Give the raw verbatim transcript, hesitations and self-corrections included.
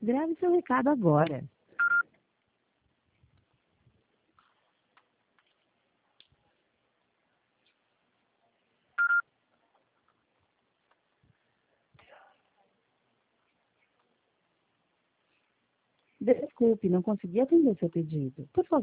Grave seu recado agora. Desculpe, não consegui atender seu pedido. Por favor,